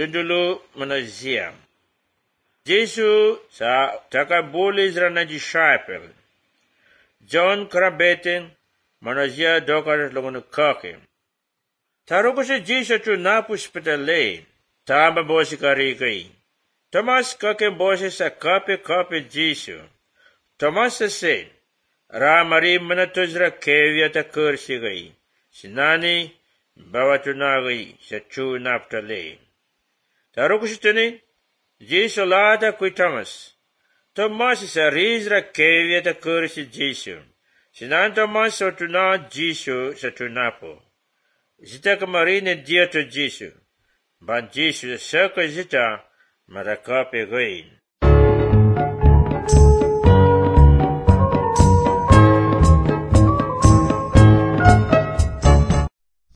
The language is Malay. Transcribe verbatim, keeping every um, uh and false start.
dulu manazia. Yesu sa takabulis na disciple. John karabetin manazia dokar longon kake. Taruko si Yesu tu napus petale. Tama bosi karikai. Thomas kake bosi sa kape kape Yesu. Thomas se ramari manatuzra kevya ta kursi gai. Sinani bawa tunagai sa chu naptale. Taruko si tuni Yesu lada kui Thomas. Thomas sa rizra kevya ta kursi Yesu. Sinan Thomas sa tuna Yesu sa tunapo. Zita kamarine dia to Yesu. Ban Yesu sa ka zita marakape gain.